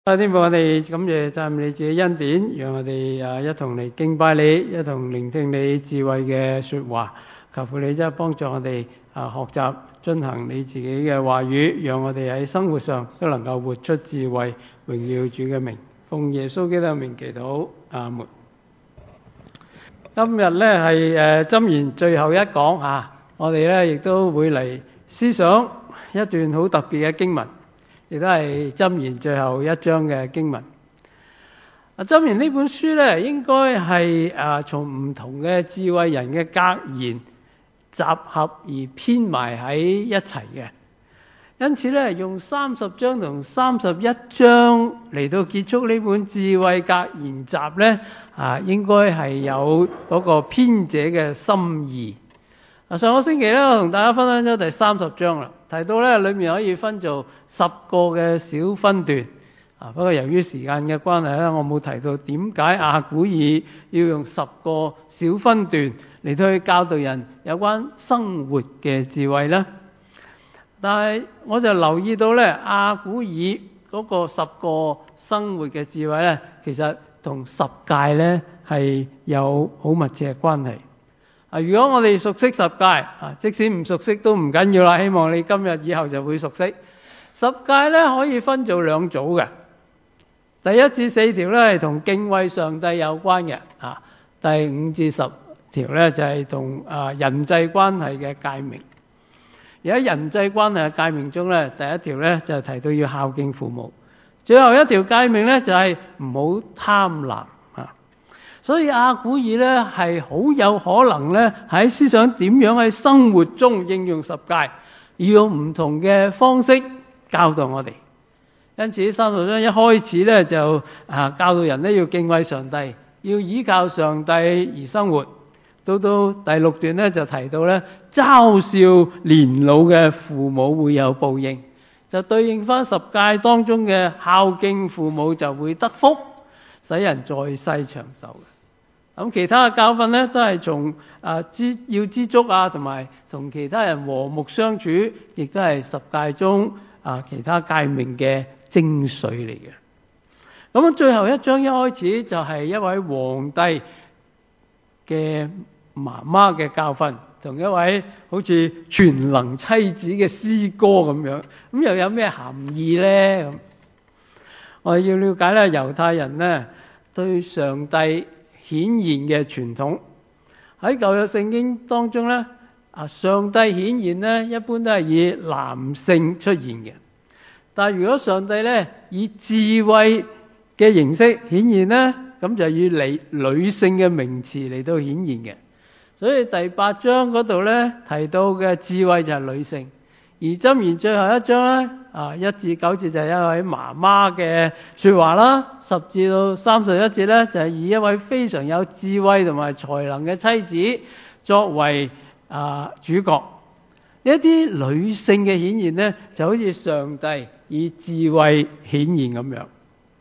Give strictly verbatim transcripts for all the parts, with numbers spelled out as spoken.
啊！天父，我哋感謝讚美你自己恩典，讓我哋啊一同嚟敬拜你，一同聆聽你智慧嘅說話。求父你真係幫助我哋啊學習遵行你自己嘅話語，讓我哋喺生活上都能夠活出智慧，榮耀主嘅名。奉耶穌基督嘅名祈禱，阿門。今日咧係誒箴言最後一講啊，我哋咧亦都會嚟思想一段好特別嘅經文。亦都係箴言最後一章嘅經文。啊，箴言呢本書咧，應該係啊從唔同嘅智慧人嘅格言集合而編埋喺一齊嘅。因此咧，用三十章同三十一章嚟到結束呢本智慧格言集咧，啊應該係有嗰個編者嘅心意。啊，上個星期咧，我同大家分享咗第三十章啦，提到咧裏面可以分做十個嘅小分段。啊，不過由於時間嘅關係咧，我冇提到點解亞古珥要用十個小分段嚟到去教導人有關生活嘅智慧呢。但係我就留意到咧，亞古珥嗰個十個生活嘅智慧咧，其實同十誡咧係有好密切嘅關係。啊！如果我哋熟悉十誡，啊，即使唔熟悉都唔緊要啦。希望你今日以後就會熟悉。十誡咧可以分做兩組嘅。第一至四條咧係同敬畏上帝有關嘅，啊，第五至十條咧就係同啊人際關係嘅誡命。而喺人際關係嘅誡命中咧，第一條咧就係提到要孝敬父母，最後一條誡命咧就係唔好貪婪。所以亞古珥咧係好有可能咧喺思想點樣喺生活中應用十誡，要用唔同嘅方式教導我哋。因此三十章一開始咧就啊教導人咧要敬畏上帝，要依靠上帝而生活。到到第六段咧就提到咧嘲笑年老嘅父母會有報應，就對應翻十誡當中嘅孝敬父母就會得福，使人在世長壽嘅。咁其他嘅教訓咧，都係從啊知要知足啊，同埋同其他人和睦相處，亦都係十誡中啊其他誡命嘅精髓嚟嘅。咁最後一章一開始就係一位皇帝嘅媽媽嘅教訓，同一位好似全能妻子嘅詩歌咁樣。咁又有咩含義咧？咁我哋要了解咧，猶太人咧對上帝顯現嘅傳統。喺舊約聖經當中咧，啊上帝顯現咧一般都係以男性出現嘅，但係如果上帝咧以智慧嘅形式顯現咧，咁就以女女性嘅名詞嚟到顯現嘅。所以第八章嗰度咧提到嘅智慧就係女性，而箴言最後一章咧啊一至九節就係一位媽媽嘅說話啦，十至到三十一節咧就係以一位非常有智慧同埋才能嘅妻子作為啊主角。一啲女性嘅顯現咧就好似上帝以智慧顯現咁樣。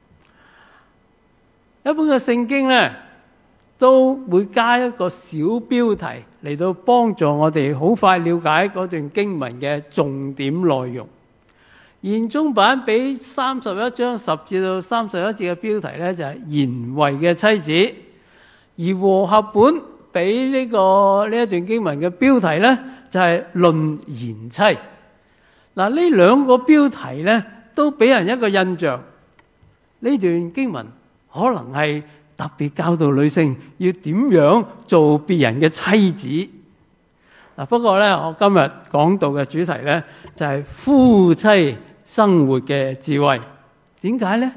一般嘅聖經咧都會加一個小標題嚟到幫助我哋好快了解嗰段經文嘅重點內容。現中版俾三十一章十至到三十一節嘅標題咧就係賢惠嘅妻子，而和合本俾呢個呢一段經文嘅標題咧就係論賢妻。嗱，呢兩個標題咧都俾人一個印象，呢段經文可能係特別教導女性要點樣做別人嘅妻子。嗱，不過咧，我今日講到嘅主題咧就係夫妻生活嘅智慧。點解咧？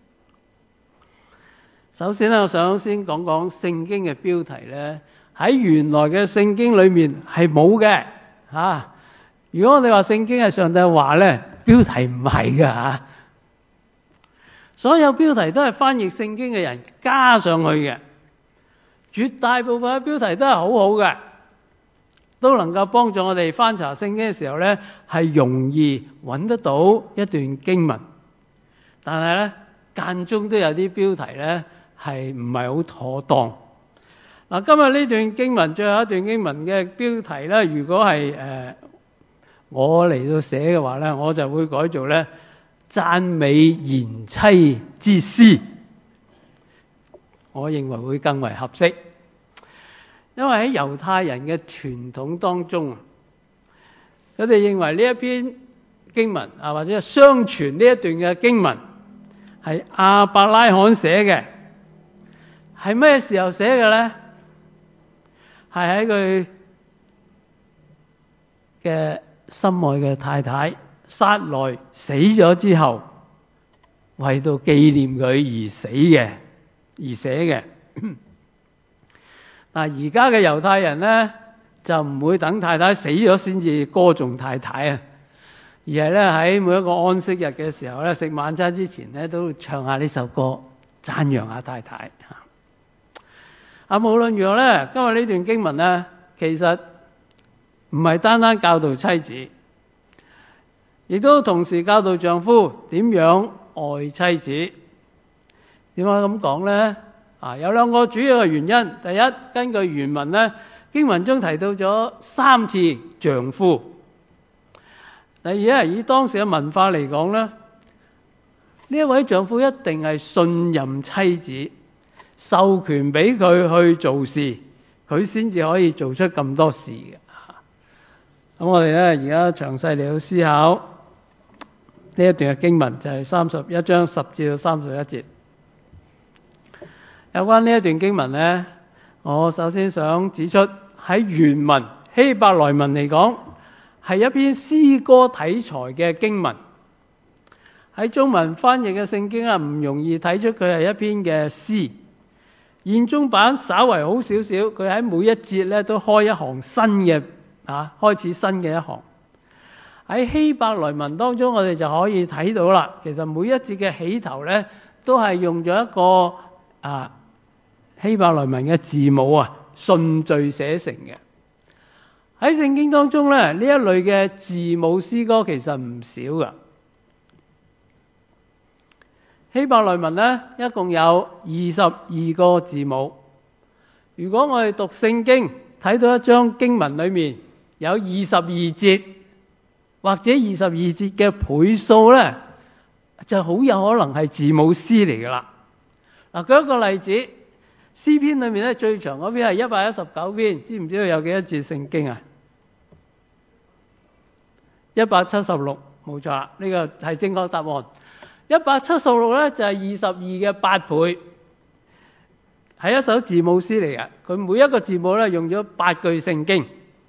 首先咧，我想先講講聖經嘅標題咧，喺原來嘅聖經裏面係冇嘅吓。如果我哋話聖經係上帝話咧，標題唔係㗎吓。所有標題都係翻譯聖經嘅人加上去嘅，絕大部分嘅標題都係好好嘅，都能夠幫助我哋翻查聖經嘅時候咧，係容易揾得到一段經文。但係咧，間中都有啲標題咧係唔係好妥當。嗱，今日呢段經文最後一段經文嘅標題咧，如果係誒、呃、我嚟到寫嘅話咧，我就會改做咧讚美賢妻之詩，我認為會更為合適。因為喺猶太人嘅傳統當中，佢哋認為呢一篇經文啊，或者係相傳呢一段嘅經文係亞伯拉罕寫嘅。係咩時候寫嘅咧？係喺佢嘅心愛嘅太太撒萊死咗之後，為到紀念佢而死嘅，而寫嘅。但係而家嘅猶太人咧，就唔會等太太死咗先至歌頌太太啊，而係咧喺每一個安息日嘅時候咧，食晚餐之前咧，都唱下呢首歌，讚揚下太太。啊，無論如何咧，今日呢段經文咧，其實唔係單單教導妻子，亦都同時教導丈夫點樣愛妻子。點解咁講咧？啊，有兩個主要嘅原因。第一，根據原文咧，經文中提到咗三次丈夫。第二咧，以當時嘅文化嚟講咧，呢一位丈夫一定係信任妻子，授權俾佢去做事，佢先至可以做出咁多事嘅。咁我哋咧而家詳細嚟到思考呢一段嘅經文，就係三十一章十至到三十一節。有關呢一段經文咧，我首先想指出喺原文希伯來文嚟講，係一篇詩歌體裁嘅經文。喺中文翻譯嘅聖經啊，唔容易睇出佢係一篇嘅詩。現中版稍為好少少，佢喺每一節咧都開一行新嘅啊，開始新嘅一行。喺希伯來文當中，我哋就可以睇到啦。其實每一節嘅起頭咧，都係用咗一個啊希伯來文嘅字母啊順序寫成嘅。喺聖經當中咧，呢一類嘅字母詩歌其實唔少噶。希伯來文咧一共有二十二個字母。如果我哋讀聖經睇到一章經文裏面有二十二節或者二十二節嘅倍數咧，就好有可能係字母詩嚟噶啦。嗱，舉一個例子，詩篇裏面咧最長嗰篇係一百一十九篇，知唔知道有幾多節聖經啊？一百七十六，冇錯啦，呢個係正確答案。一百七十六咧就係二十二嘅八倍，係一首字母詩嚟嘅。佢每一個字母咧用咗八句聖經。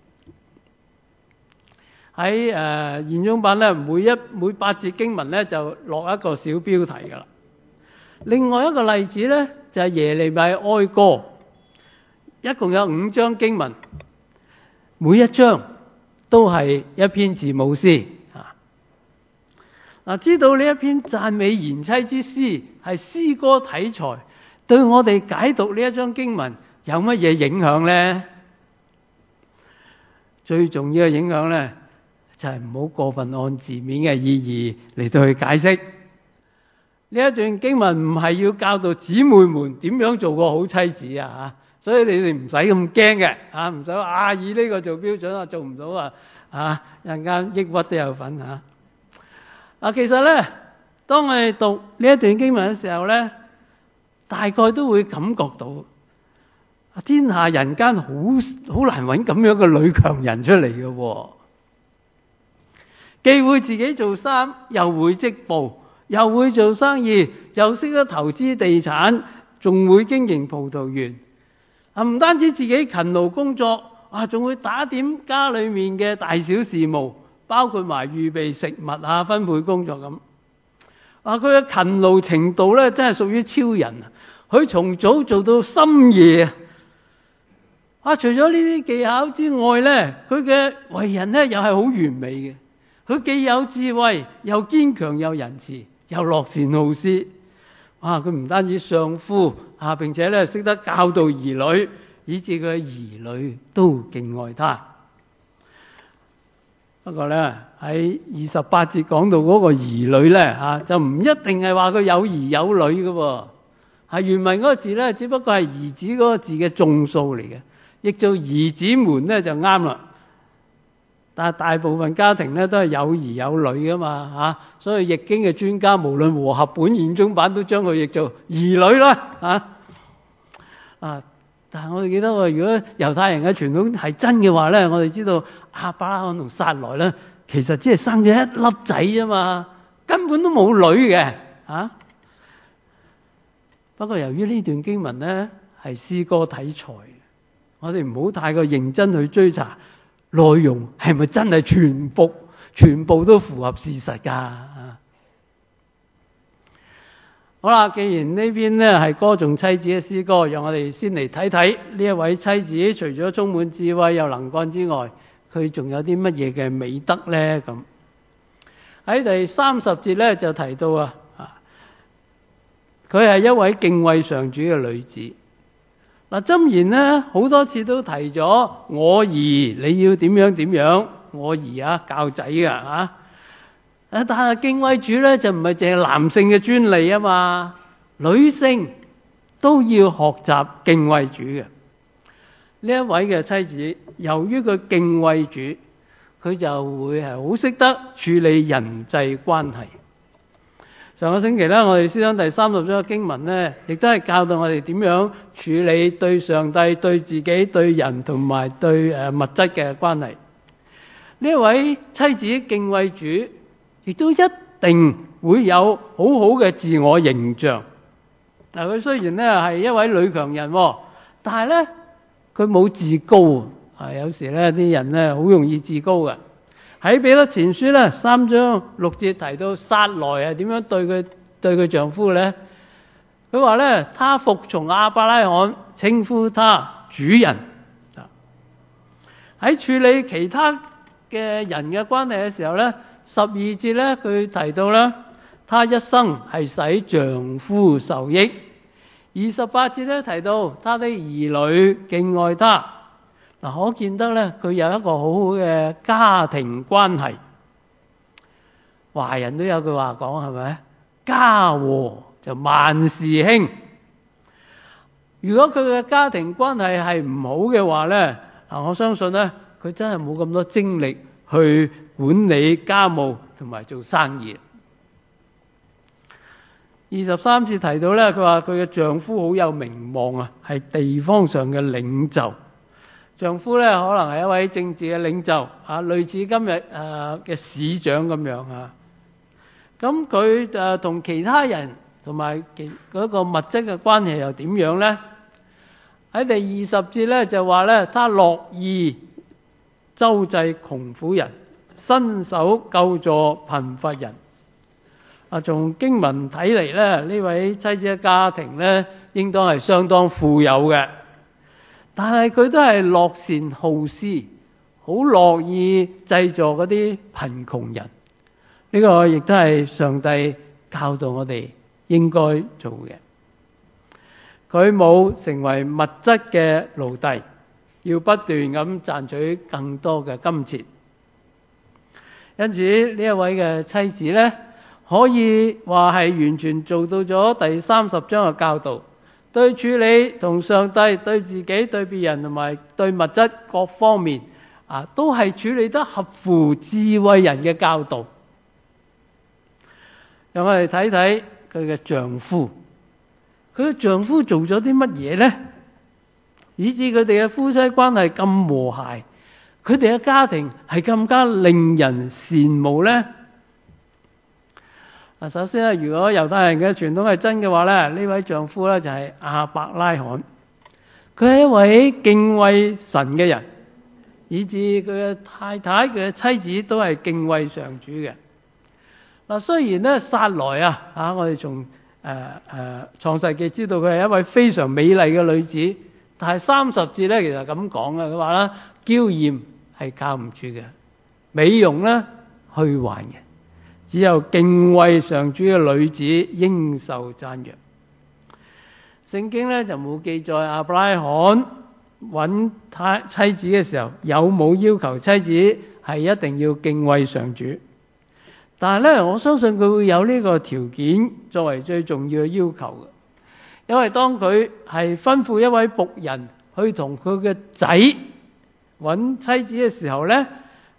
喺誒現中版咧，每一每八節經文咧就落一個小標題噶啦。另外一個例子咧就係耶利米哀歌，一共有五章經文，每一章都係一篇字母詩。嗱，知道呢一篇讚美賢妻之詩係詩歌體裁，對我哋解讀呢一章經文有乜嘢影響呢？最重要嘅影響呢，就係唔好過分按字面嘅意義嚟到去解釋。呢一段經文唔係要教導姊妹們點樣做個好妻子啊，所以你哋唔使咁驚嘅啊，唔使話啊以呢個做標準啊，做唔到啊啊，陣間抑鬱都有份啊。嗱，其實咧，當我哋讀呢一段經文嘅時候咧，大概都會感覺到，天下人間好好難揾咁樣嘅女強人出嚟嘅喎，既會自己做衫，又會織布，又會做生意，又識得投資地產，仲會經營葡萄園。啊，唔單止自己勤勞工作，啊，仲會打點家裏面嘅大小事務。包括埋預備食物啊、分配工作咁。啊，佢嘅勤勞程度咧，真係屬於超人啊！佢從早做到深夜啊！啊，除咗呢啲技巧之外咧，佢嘅為人咧又係好完美嘅。佢既有智慧，又堅強，又仁慈，又樂善好施。啊，佢唔單止相夫啊，並且咧識得教導兒女，以致佢嘅兒女都敬愛他。不過咧喺二十八節講到嗰個兒女咧吓，就唔一定係話佢有兒有女嘅喎，係原文嗰個字咧，只不過係兒子嗰個字嘅眾數嚟嘅，譯做兒子們咧就啱啦。 但係大部分家庭咧都係有兒有女噶嘛嚇，所以譯經嘅專家無論和合本現中版都將佢譯做兒女啦嚇啊！但係我哋記得喎，如果猶太人嘅傳統係真嘅話咧，我哋知道亞伯拉罕同撒萊咧，其實只係生咗一粒仔啫嘛，根本都冇女嘅嚇。不過由於呢段經文咧係詩歌題材，我哋唔好太過認真去追查內容係咪真係全部全部都符合事實㗎啊！好啦，既然呢邊咧係歌頌妻子嘅詩歌，讓我哋先嚟睇睇呢一位妻子，除咗充滿智慧又能幹之外，佢仲有啲乜嘢嘅美德咧？咁喺第三十節咧就提到啊，佢係一位敬畏上主嘅女子。嗱，箴言咧好多次都提咗我兒你要點樣點樣，我兒啊教仔㗎啊！但係敬畏主咧就唔係淨係男性嘅專利啊嘛，女性都要學習敬畏主嘅。呢一位嘅妻子，由於佢敬畏主，佢就會係好識得處理人際關係。上個星期咧，我哋思想第三十章嘅經文咧，亦都係教導我哋點樣處理對上帝、對自己、對人同埋對誒物質嘅關係。呢一位妻子敬畏主，亦都一定會有好好嘅自我形象。嗱，佢雖然咧係一位女強人，但係咧佢冇自高啊！有時咧啲人咧好容易自高嘅。喺彼得前書咧三章六節提到撒萊係點樣對佢對佢丈夫咧？佢話咧，他服從亞伯拉罕，稱呼他主人。喺處理其他嘅人嘅關係嘅時候咧，十二節咧佢提到咧，他一生係使丈夫受益。二十八節咧提到他的兒女敬愛他。嗱，可見得咧佢有一個好好嘅家庭關係。華人都有句話講係咪？家和就萬事興。如果佢嘅家庭關係係唔好嘅話咧，嗱，我相信咧佢真係冇咁多精力去管理家務同埋做生意。二十三節提到咧，佢話佢嘅丈夫好有名望啊，係地方上嘅領袖。丈夫咧可能係一位政治嘅領袖啊，類似今日誒嘅市長咁樣啊。咁佢誒同其他人同埋其嗰個物質嘅關係又點樣咧？喺第二十節咧就話咧，他樂意周濟窮苦人，伸手救助貧乏人。啊，從經文睇嚟咧，呢位妻子嘅家庭咧，應當係相當富有嘅。但係佢都係樂善好施，好樂意濟助嗰啲貧窮人。呢個亦都係上帝教導我哋應該做嘅。佢冇成為物質嘅奴隸，要不斷咁賺取更多嘅金錢。因此呢一位嘅妻子呢，可以話係完全做到咗第三十章嘅教導。對處理同上帝、對自己、對別人同埋對物質各方面啊，都係處理得合乎智慧人嘅教導。讓我哋睇睇佢嘅丈夫，佢嘅丈夫做咗啲乜嘢呢？以致佢哋嘅夫妻關係咁和諧，佢哋嘅家庭係更加令人羨慕呢？首先咧，如果猶太人嘅傳統係真嘅話咧，呢位丈夫咧就係亞伯拉罕，佢係一位敬畏神嘅人，以致佢嘅太太、佢嘅妻子都係敬畏上主嘅。嗱，雖然咧撒萊啊，啊我哋從誒誒創世記知道佢係一位非常美麗嘅女子，但係三十節咧其實咁講嘅，佢話咧嬌豔係靠唔住嘅，美容咧虛幻嘅。只有敬畏上主嘅女子應受讚揚。聖經咧就冇記載亞伯拉罕揾太妻子嘅時候有冇要求妻子係一定要敬畏上主，但係咧我相信佢會有呢個條件作為最重要嘅要求嘅，因為當佢係吩咐一位僕人去同佢嘅仔揾妻子嘅時候咧，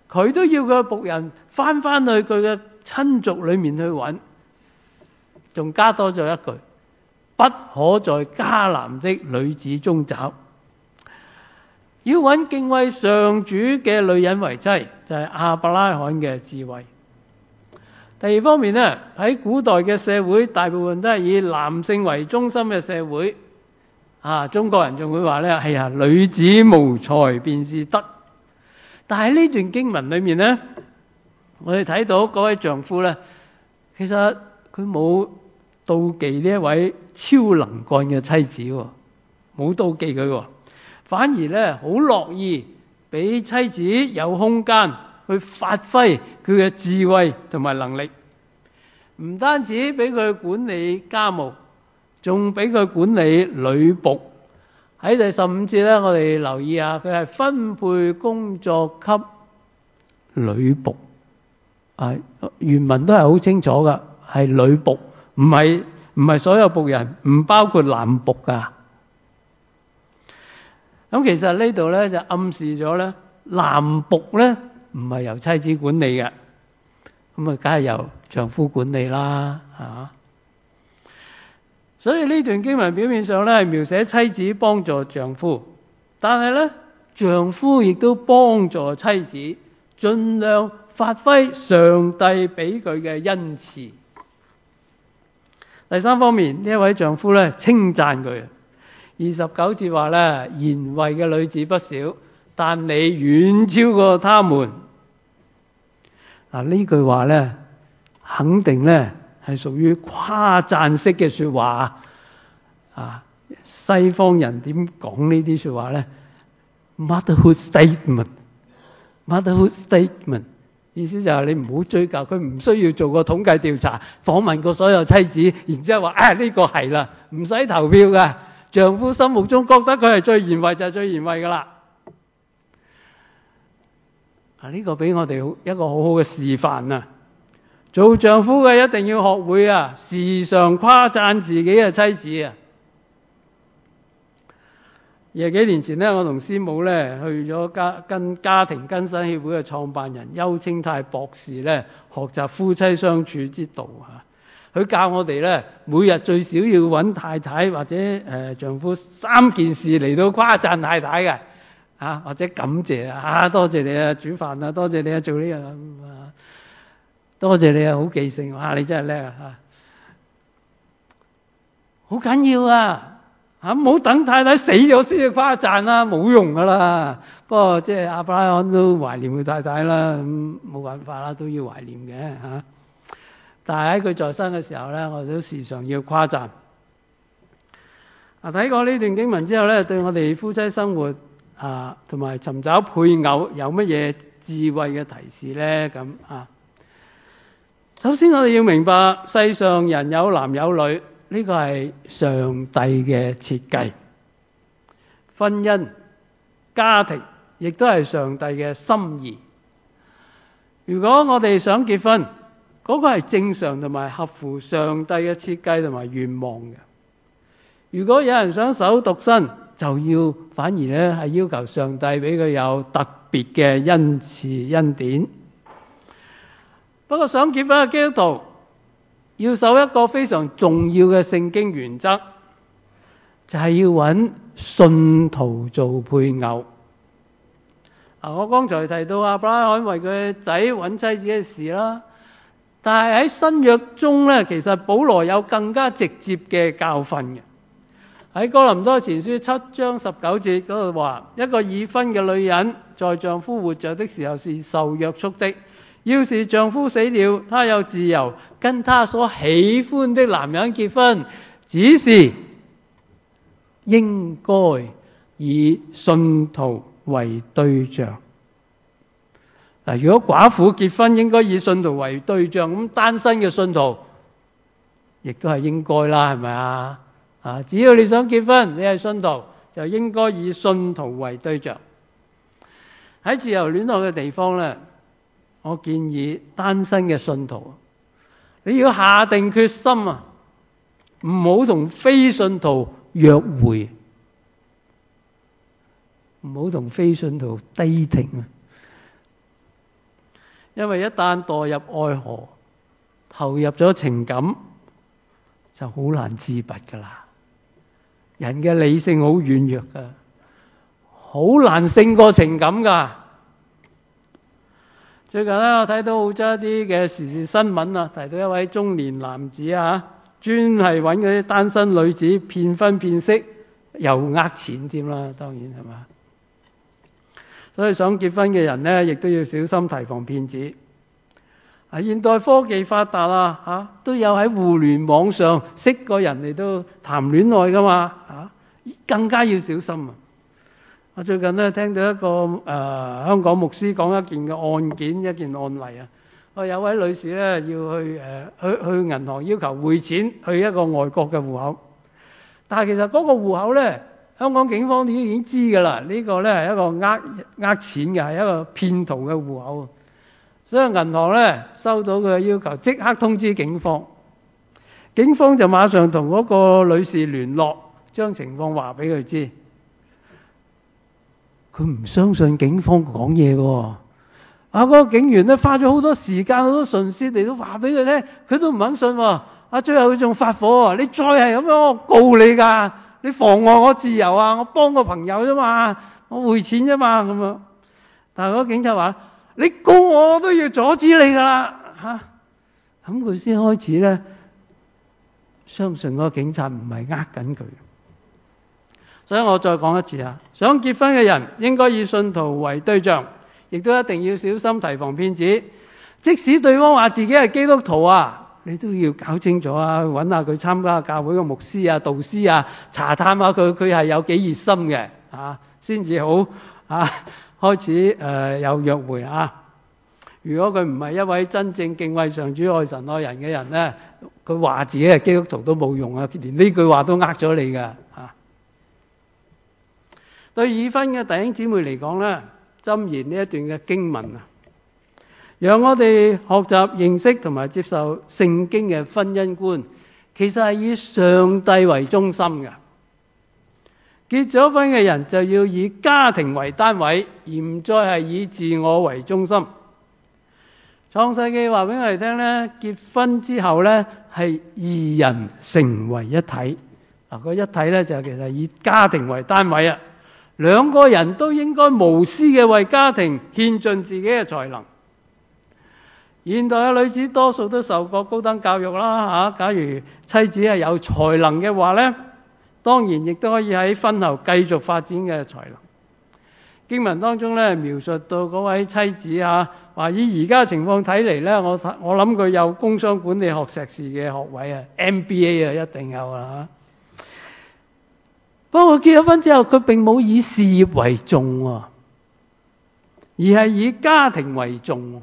佢都要佢嘅僕人翻翻去佢嘅親族裏面去揾，仲加多咗一句，不可在迦南的女子中找。要揾敬畏上主嘅女人為妻，就係亞伯拉罕嘅智慧。第二方面呢，喺古代嘅社會，大部分都係以男性為中心嘅社會。啊，中國人仲會話呢，係啊，女子無才便是德。但係呢段經文裏面呢，我哋睇到嗰位丈夫呢，其實佢冇妒忌呢一位超能幹嘅妻子，冇妒忌佢，反而呢好樂意俾妻子有空間去發揮佢嘅智慧同埋能力，唔單止俾佢管理家務，仲俾佢管理女僕。喺第十五節咧，我哋留意下，佢係分配工作給女僕。啊，原文都係好清楚噶，係女僕，唔係唔係所有僕人，唔包括男僕噶。咁其實呢度咧就暗示咗咧，男僕咧唔係由妻子管理嘅，咁啊，梗係由丈夫管理啦，吓。所以呢段經文表面上咧係描寫妻子幫助丈夫，但係咧丈夫亦都幫助妻子，盡量發揮上帝俾佢嘅恩賜。第三方面，呢一位丈夫咧稱讚佢，二十九節話咧，賢惠嘅女子不少，但你遠超過他們。嗱，呢句話咧肯定咧係屬於誇讚式嘅說話啊！西方人點講呢啲說話咧 ？Motherhood statement，motherhood statement， 意思就係你唔好追究佢，唔需要做個統計調查，訪問過所有妻子，然之後話啊呢個係啦，唔使投票㗎。丈夫心目中覺得佢係最賢惠就係最賢惠噶啦。啊，呢個俾我哋一個好好嘅示範啊！做丈夫嘅一定要學會啊，時常誇讚自己嘅妻子啊。廿幾年前呢，我同師母呢去咗家跟家庭更新協會嘅創辦人邱清泰博士呢學習夫妻相處之道啊。佢教我哋呢，每日最少要揾太太或者誒、呃、丈夫三件事嚟到誇讚太太嘅啊，或者感謝啊，多謝你啊煮飯啊，多謝你啊做呢樣啊。多謝你啊，好記性，哇！你真係叻啊，吓，好緊要啊，吓，唔好等太太死咗先去誇讚啦，冇用噶啦。不過即係亞伯拉罕都懷念佢太太啦，咁冇辦法啦，都要懷念嘅吓。但係喺佢在生嘅時候咧，我哋都時常要誇讚。啊，睇過呢段經文之後咧，對我哋夫妻生活啊，同埋尋找配偶有乜嘢智慧嘅提示咧？咁啊。首先我哋要明白，世上人有男有女，呢個係上帝嘅設計。婚姻、家庭亦都係上帝嘅心意。如果我哋想結婚，嗰個係正常同埋合乎上帝嘅設計同埋願望嘅。如果有人想守獨身，就要反而咧係要求上帝俾佢有特別嘅恩賜恩典。不過想結婚嘅基督徒要守一個非常重要嘅聖經原則，就係要揾信徒做配偶。啊，我剛才提到亞伯拉罕為佢嘅仔揾妻子嘅事啦，但係喺新約中咧，其實保羅有更加直接嘅教訓嘅。喺哥林多前書七章十九節嗰度話，一個已婚嘅女人在丈夫活着的時候是受約束的。要是丈夫死了，她有自由跟她所喜歡的男人結婚，只是應該以信徒為對象。嗱，如果寡婦結婚應該以信徒為對象，咁單身嘅信徒亦都係應該啦，係咪啊？啊，只要你想結婚，你係信徒，就應該以信徒為對象。喺自由戀愛嘅地方咧，我建議單身嘅信徒，你要下定決心啊，唔好同非信徒約會，唔好同非信徒 dating 啊。 因為一旦墮入愛河，投入咗情感，就好難自拔噶啦。人嘅理性好軟弱噶，好難勝過情感噶。最近咧，我睇到澳洲一啲嘅時事新聞啊，提到一位中年男子啊，專係揾嗰啲單身女子騙婚騙色，又呃錢添啦，當然係嘛。所以想結婚嘅人呢，亦都要小心提防騙子。啊，現代科技發達啊，嚇都有喺互聯網上識個人嚟到談戀愛噶嘛，嚇更加要小心啊！我最近咧聽到一個誒、呃、香港牧師講一件嘅案件，一件案例啊。我有位女士咧要去誒、呃、去去銀行要求匯錢去一個外國嘅戶口，但係其實嗰個戶口咧，香港警方已經知㗎啦。呢、呢個咧係一個呃呃錢嘅，係一個騙徒嘅戶口。所以銀行咧收到佢嘅要求，即刻通知警方。警方就馬上同嗰個女士聯絡，將情況話俾佢知。佢唔相信警方講嘢喎，啊嗰、嗰個警員咧花咗好多時間、好多唇舌嚟到話俾佢聽，佢都唔肯信喎。啊，最後佢仲發火，你再係咁樣，我告你㗎！你妨礙我自由啊！我幫個朋友啫嘛，我匯錢啫嘛咁樣。但係嗰個警察話：你告我，我都要阻止你㗎啦嚇！咁佢先開始咧相信嗰個警察唔係呃緊佢。所以我再講一次啊，想結婚嘅人應該以信徒為對象，亦都一定要小心提防騙子。即使對方話自己係基督徒啊，你都要搞清楚啊，揾下佢參加教會嘅牧師啊、導師啊，查探下佢佢係有幾熱心嘅啊，先至好啊開始誒、呃、有約會啊。如果佢唔係一位真正敬畏上主、愛神愛人嘅人咧，佢話自己係基督徒都冇用啊，連呢句話都呃咗你㗎啊！對已婚嘅弟兄姊妹嚟講咧，箴言呢一段嘅經文啊，讓我哋學習認識同埋接受聖經嘅婚姻觀，其實係以上帝為中心嘅。結咗婚嘅人就要以家庭為單位，而唔再係以自我為中心。創世記話俾我哋聽咧，結婚之後咧係二人成為一體。嗱，個一體咧就其實以家庭為單位啊。兩個人都應該無私嘅為家庭獻盡自己嘅才能。現代嘅女子多數都受過高等教育啦嚇，假如妻子係有才能嘅話咧，當然亦都可以喺婚後繼續發展嘅才能。經文當中咧描述到嗰位妻子啊，話以而家情況睇嚟咧，我我諗佢有工商管理學碩士嘅學位啊 ，M B A 啊一定有啦。不過結咗婚之後，佢並冇以事業為重喎，而係以家庭為重。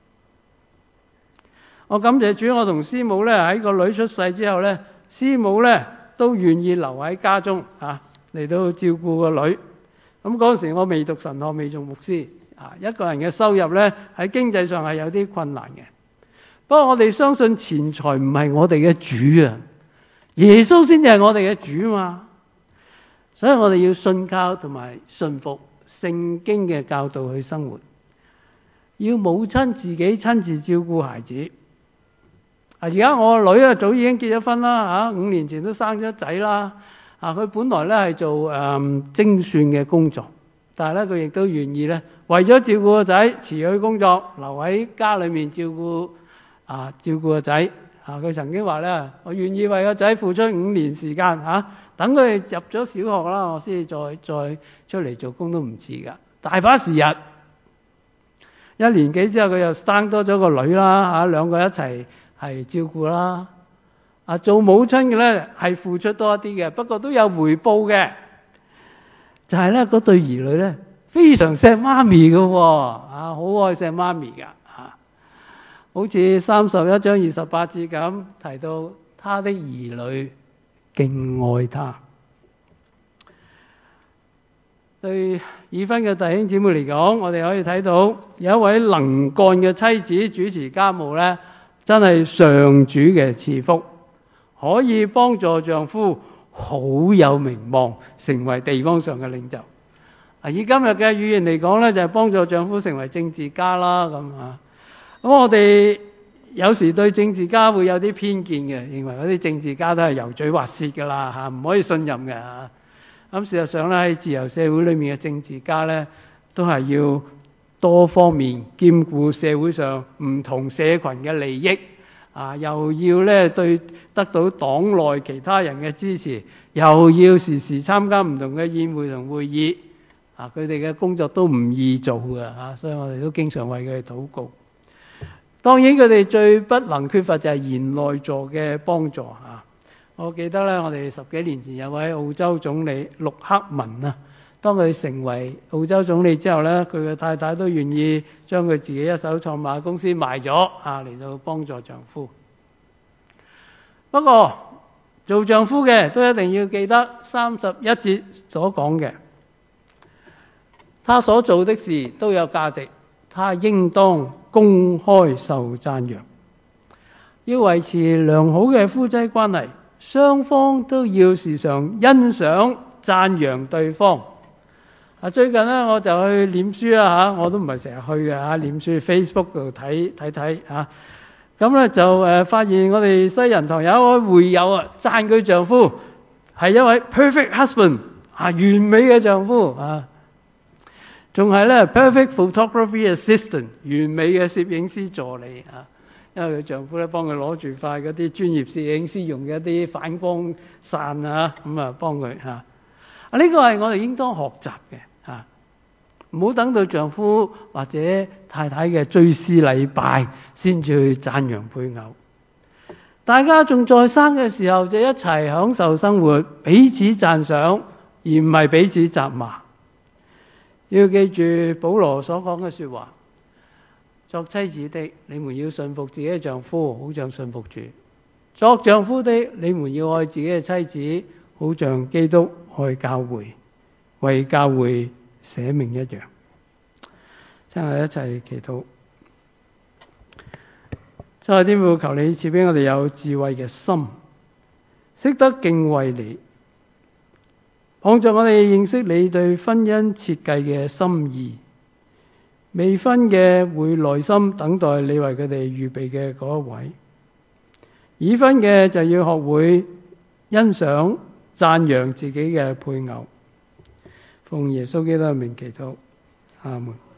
我感謝主，我同師母咧喺個女出世之後咧，師母咧都願意留喺家中啊，嚟到照顧個女。咁嗰時我未讀神學，未做牧師啊，一個人嘅收入咧喺經濟上係有啲困難嘅。不過我哋相信錢財唔係我哋嘅主啊，耶穌先至係我哋嘅主嘛。所以我哋要信靠同埋信服聖經嘅教導去生活，要母親自己親自照顧孩子。啊，而家我個女啊早已經結咗婚啦，嚇五年前都生咗仔啦。啊，佢本來咧係做誒、嗯、精算嘅工作，但係咧佢亦都願意咧為咗照顧個仔辭去工作，留喺家裏面照顧啊照顧個仔。啊，佢曾經話咧，我願意為個仔付出五年時間嚇。啊等佢入咗小學啦，我先至再再出嚟做工都唔遲噶，大把時日。一年幾之後，佢又生多咗個女啦，嚇兩個一齊係照顧啦。啊，做母親嘅咧係付出多一啲嘅，不過都有回報嘅，就係咧嗰對兒女咧非常錫媽咪嘅喎，啊好愛錫媽咪噶嚇。好似三十一章二十八節咁提到，他的兒女敬愛他。對已婚嘅弟兄姊妹嚟講，我哋可以睇到有一位能幹嘅妻子主持家務咧，真係上主嘅賜福，可以幫助丈夫好有名望，成為地方上嘅領袖。啊，以今日嘅語言嚟講咧，就係幫助丈夫成為政治家啦咁啊。 咁我哋有時對政治家會有啲偏見嘅，認為嗰啲政治家都係油嘴滑舌噶啦嚇，唔可以信任嘅嚇。咁事實上咧，喺自由社會裏面嘅政治家咧，都係要多方面兼顧社會上唔同社群嘅利益啊，又要咧對得到黨內其他人嘅支持，又要時時參加唔同嘅宴會同會議啊，佢哋嘅工作都唔易做嘅啊，所以我哋都經常為佢哋禱告。當然佢哋最不能缺乏就係賢內助嘅幫助啊！我記得咧，我哋十幾年前有位澳洲總理陸克文啊，當佢成為澳洲總理之後咧，佢嘅太太都願意將佢自己一手創辦嘅公司賣咗啊，嚟到幫助丈夫。不過做丈夫嘅都一定要記得三十一節所講嘅，他所做的事都有價值，他應當公開受讚揚。要維持良好嘅夫妻關係，雙方都要時常欣賞讚揚對方。啊，最近咧我就去臉書啦嚇，我都唔係成日去嘅嚇，臉書 Facebook 度睇睇睇嚇。咁咧就誒發現我哋西人堂有一位會友啊，讚佢丈夫係一位 perfect husband 啊，完美嘅丈夫啊。仲係咧 perfect photography assistant 完美嘅攝影師助理啊，因為佢丈夫咧幫佢攞住塊嗰啲專業攝影師用嘅一啲反光傘啊，咁啊幫佢嚇。啊呢個係我哋應當學習嘅嚇，唔好等到丈夫或者太太嘅追思禮拜先至去讚揚配偶。大家仲在生嘅時候就一齊享受生活，彼此讚賞，而唔係彼此責罵。要記住保羅所講嘅說話，作妻子的你們要順服自己嘅丈夫，好像順服主；作丈夫的你們要愛自己嘅妻子，好像基督愛教會，為教會捨命一樣。請我哋一齊祈禱。真係天父，求你賜俾我哋有智慧嘅心，識得敬畏你，幫助我哋認識你對婚姻設計嘅心意。未婚嘅會耐心等待你為佢哋預備嘅嗰一位，已婚嘅就要學會欣賞讚揚自己嘅配偶。奉耶穌基督嘅名祈禱，阿門。